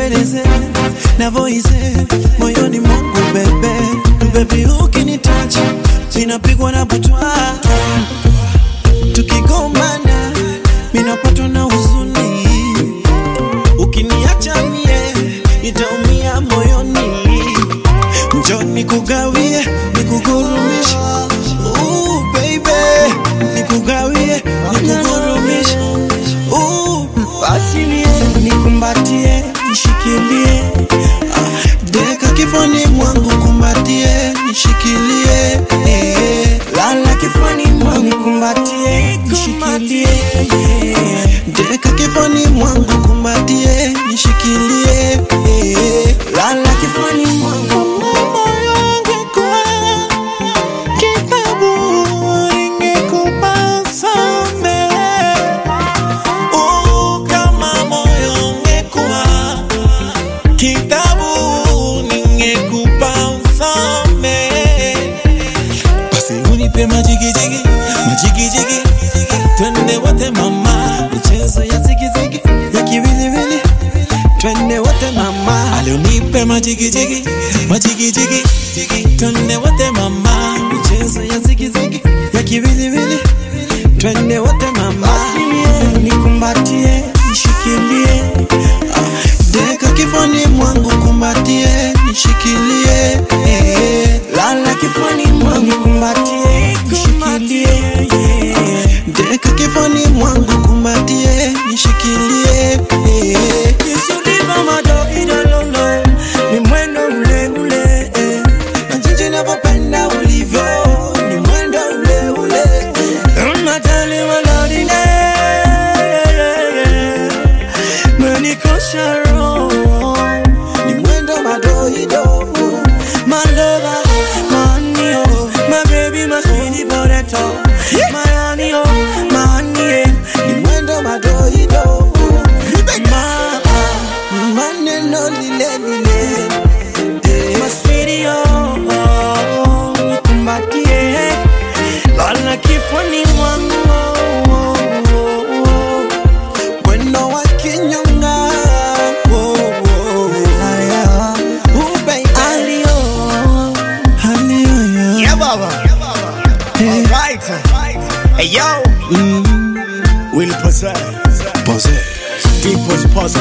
nikueleze na voice moyoni mwangu bebe. Baby ukinitouch ninapigwa na butwa, tukigombana ninapatwa na huzuni, ukiniacha mie nitaumia moyoni. Njoo nikugawie nikugurumishe, baby nikugawie nikugurumishe, basi nikumbatie nishikilie, deka kifani mwangu kumbatie nishikilie, lala kifani mwangu kumbatie nishikilie, deka kifani mwangu kumbatie nishikilie, lala kifani mwangu. Majigi jigi, twende wote mama, michezo ya zigi zigi, ya kiwili wili, twende wote mama. Alionipe majigi jigi, twende wote mama, michezo ya zigi zigi, ya kiwili wili, twende wote mama. Nikumbatie nishikilie, deka kifani mwangu kumbatie nishikilie, lala kifani mwangu kumbatie nishikilie, deka kifani mwangu kumbatie nishikilie. Yusuliva madogi dololo, ni mwendo ule ule, na jinsi ninavyopenda ulivyo, ni mwendo ule ule, unatali walodine, menikosha roho, ni mwendo madoido, my lover, my honey, oh, my baby, my sweetie potato, my honey, oh, my honey, ni mwendo madoido, maneno lile lile, my sweetie, oh, nikumbatie, lala kifani mwangu, wendo wa kinyonga, hey yo, Will pose, deep pose,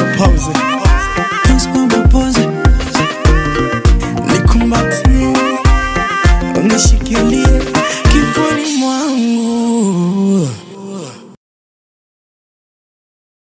nikumbatie, unishikilie kifuni mwangu.